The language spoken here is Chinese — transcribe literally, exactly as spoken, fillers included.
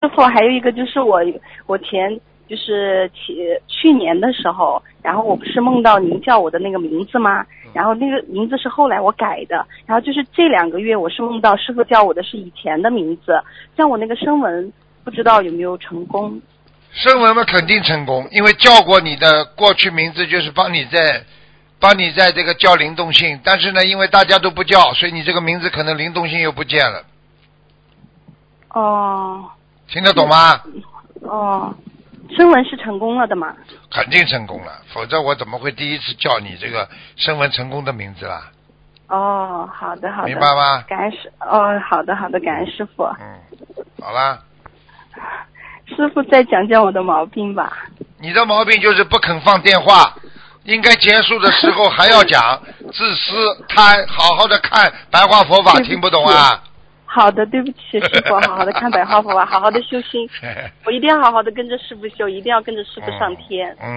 师傅，还有一个就是我我前就是去去年的时候，然后我不是梦到您叫我的那个名字吗？然后那个名字是后来我改的，然后就是这两个月我是梦到师傅叫我的是以前的名字，像我那个声纹不知道有没有成功。 声纹嘛肯定成功，因为叫过你的过去名字就是帮你在帮你在这个叫灵动性，但是呢因为大家都不叫，所以你这个名字可能灵动性又不见了。 哦。 听得懂吗？ 哦，声纹是成功了的嘛？ 肯定成功了，否则我怎么会第一次叫你这个声纹成功的名字啦？ 哦，好的好的， 明白吗？ 感恩师哦，好的好的，感恩师傅。 嗯，好啦。 师傅再讲讲我的毛病吧。 你的毛病就是不肯放电话，应该结束的时候还要讲，自私贪，好好的看白话佛法，听不懂啊？ 好的，对不起师傅，好好的看白话佛法，好好的修心，我一定要好好的跟着师傅修，一定要跟着师傅上天。 嗯。嗯